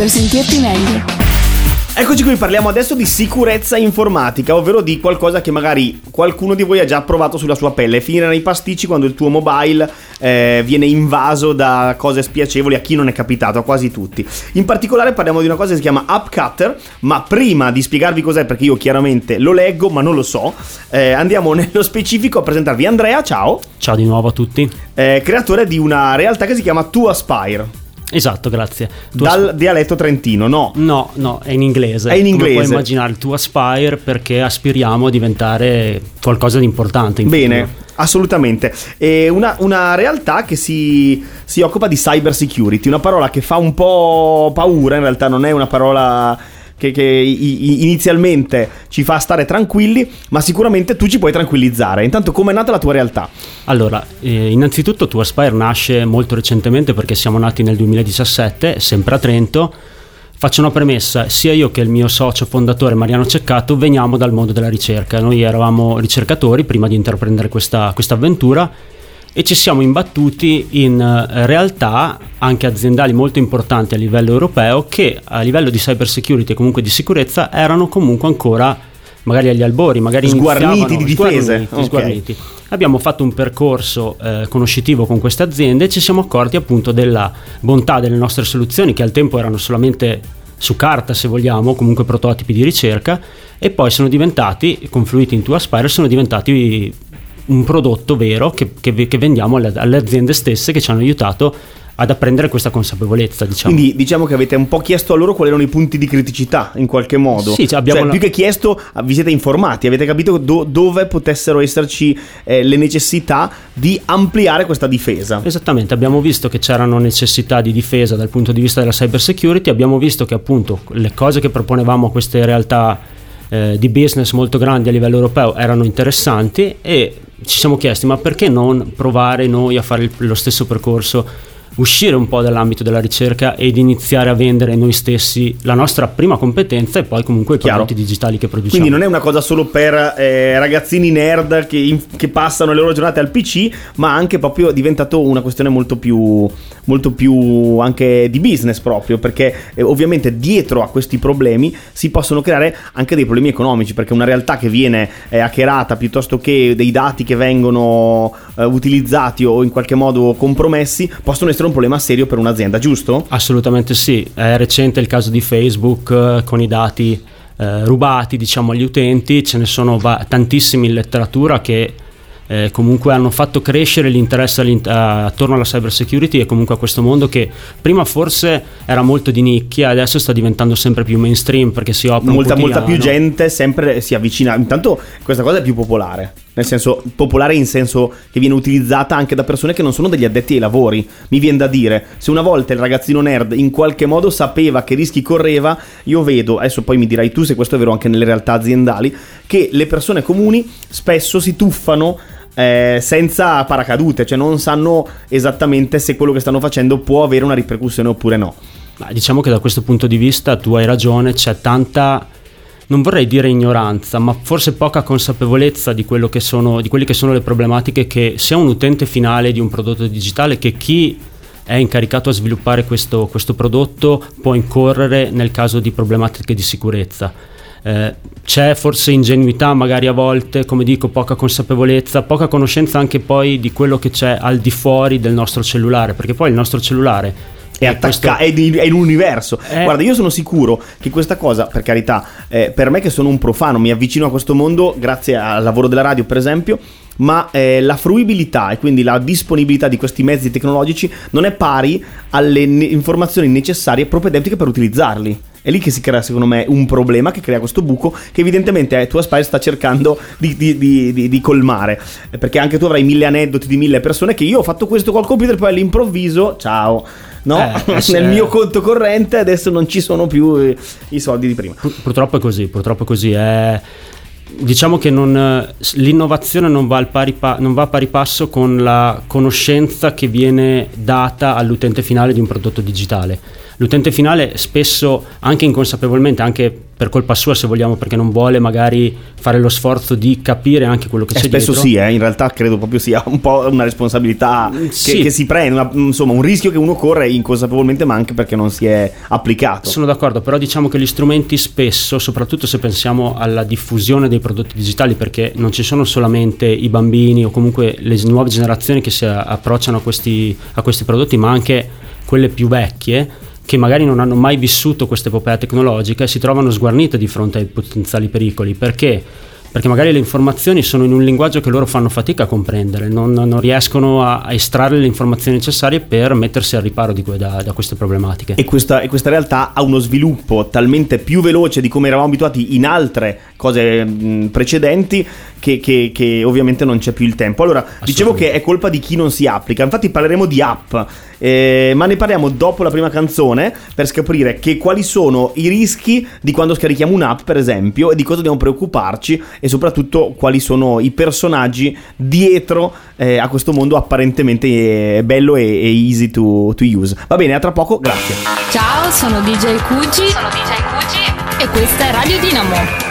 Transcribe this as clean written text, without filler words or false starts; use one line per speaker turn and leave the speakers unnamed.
per sentirti meglio.
Eccoci qui, parliamo adesso di sicurezza informatica, ovvero di qualcosa che magari qualcuno di voi ha già provato sulla sua pelle, finire nei pasticci quando il tuo mobile viene invaso da cose spiacevoli. A chi non è capitato? A quasi tutti. In particolare parliamo di una cosa che si chiama App Cutter, ma prima di spiegarvi cos'è, perché io chiaramente lo leggo ma non lo so, andiamo nello specifico a presentarvi Andrea. Ciao.
Ciao di nuovo a tutti.
Creatore di una realtà che si chiama ToAspire.
Esatto, grazie.
Dal dialetto trentino, no?
No, è in inglese.
È in inglese.
Come puoi immaginare, tu aspire perché aspiriamo a diventare qualcosa di importante in
Bene,
futuro.
Assolutamente. È una realtà che si occupa di cyber security, una parola che fa un po' paura, in realtà non è una parola che inizialmente ci fa stare tranquilli, ma sicuramente tu ci puoi tranquillizzare. Intanto, com'è nata la tua realtà?
Allora, innanzitutto ToAspire nasce molto recentemente perché siamo nati nel 2017, sempre a Trento. Faccio una premessa: sia io che il mio socio fondatore Mariano Ceccato veniamo dal mondo della ricerca. Noi eravamo ricercatori prima di intraprendere questa avventura e ci siamo imbattuti in realtà anche aziendali molto importanti a livello europeo, che a livello di cyber security e comunque di sicurezza erano comunque ancora magari agli albori, magari
sguarniti di difese.
Sguarniti. Abbiamo fatto un percorso conoscitivo con queste aziende e ci siamo accorti appunto della bontà delle nostre soluzioni, che al tempo erano solamente su carta, se vogliamo, comunque prototipi di ricerca, e poi sono diventati, confluiti in ToAspire, sono diventati un prodotto vero che vendiamo alle aziende stesse, che ci hanno aiutato ad apprendere questa consapevolezza, diciamo.
Quindi diciamo che avete un po' chiesto a loro quali erano i punti di criticità, in qualche modo.
Sì, abbiamo
più che chiesto, vi siete informati, avete capito dove potessero esserci le necessità di ampliare questa difesa.
Esattamente, abbiamo visto che c'erano necessità di difesa dal punto di vista della cyber security, abbiamo visto che appunto le cose che proponevamo a queste realtà di business molto grandi a livello europeo erano interessanti, e ci siamo chiesti: ma perché non provare noi a fare lo stesso percorso, uscire un po' dall'ambito della ricerca ed iniziare a vendere noi stessi la nostra prima competenza e poi comunque i prodotti digitali che produciamo.
Quindi non è una cosa solo per ragazzini nerd che passano le loro giornate al PC, ma anche proprio è diventato una questione molto più anche di business, proprio perché ovviamente dietro a questi problemi si possono creare anche dei problemi economici, perché una realtà che viene hackerata, piuttosto che dei dati che vengono utilizzati o in qualche modo compromessi, possono essere un problema serio per un'azienda, giusto?
Assolutamente sì. È recente il caso di Facebook con i dati rubati, diciamo, agli utenti. Ce ne sono tantissimi in letteratura che comunque hanno fatto crescere l'interesse attorno alla cyber security e comunque a questo mondo che prima forse era molto di nicchia, adesso sta diventando sempre più mainstream, perché si apre
molta più gente sempre si avvicina. Intanto questa cosa è più popolare, nel senso popolare in senso che viene utilizzata anche da persone che non sono degli addetti ai lavori. Mi viene da dire, se una volta il ragazzino nerd in qualche modo sapeva che rischi correva, io vedo, adesso poi mi dirai tu se questo è vero anche nelle realtà aziendali, che le persone comuni spesso si tuffano senza paracadute, cioè non sanno esattamente se quello che stanno facendo può avere una ripercussione oppure no.
Ma diciamo che da questo punto di vista tu hai ragione, c'è tanta, non vorrei dire ignoranza, ma forse poca consapevolezza di quelle che sono le problematiche che sia un utente finale di un prodotto digitale che chi è incaricato a sviluppare questo prodotto può incorrere nel caso di problematiche di sicurezza. C'è forse ingenuità magari a volte, come dico, poca consapevolezza, poca conoscenza anche poi di quello che c'è al di fuori del nostro cellulare, perché poi il nostro cellulare
è in un universo. Guarda, io sono sicuro che questa cosa, per carità, per me che sono un profano, mi avvicino a questo mondo grazie al lavoro della radio, per esempio, ma la fruibilità e quindi la disponibilità di questi mezzi tecnologici non è pari alle informazioni necessarie propedeutiche per utilizzarli. È lì che si crea, secondo me, un problema, che crea questo buco che evidentemente ToAspire sta cercando di colmare, perché anche tu avrai 1000 aneddoti di 1000 persone che io ho fatto questo col computer, poi all'improvviso ciao, no? Nel mio conto corrente adesso non ci sono più i soldi di prima.
Purtroppo è così. Diciamo che l'innovazione non va a pari passo con la conoscenza che viene data all'utente finale di un prodotto digitale. l'utente finale spesso, anche inconsapevolmente, anche per colpa sua se vogliamo, perché non vuole magari fare lo sforzo di capire anche quello che c'è
spesso
dietro.
Sì, in realtà credo proprio sia un po' una responsabilità che si prende, insomma un rischio che uno corre inconsapevolmente, ma anche perché non si è applicato.
Sono d'accordo, però diciamo che gli strumenti spesso, soprattutto se pensiamo alla diffusione dei prodotti digitali, perché non ci sono solamente i bambini o comunque le nuove generazioni che si approcciano a questi prodotti, ma anche quelle più vecchie che magari non hanno mai vissuto questa epopea tecnologica e si trovano sguarnite di fronte ai potenziali pericoli. Perché magari le informazioni sono in un linguaggio che loro fanno fatica a comprendere, non riescono a estrarre le informazioni necessarie per mettersi al riparo da queste problematiche.
E questa realtà ha uno sviluppo talmente più veloce di come eravamo abituati in altre cose precedenti che ovviamente non c'è più il tempo. Allora, dicevo che è colpa di chi non si applica, infatti parleremo di app, ma ne parliamo dopo la prima canzone per scoprire quali sono i rischi di quando scarichiamo un'app, per esempio, e di cosa dobbiamo preoccuparci, e soprattutto quali sono i personaggi dietro a questo mondo apparentemente bello e easy to use. Va bene, a tra poco, grazie.
Ciao, sono DJ Cucci e questa è Radio Dinamo.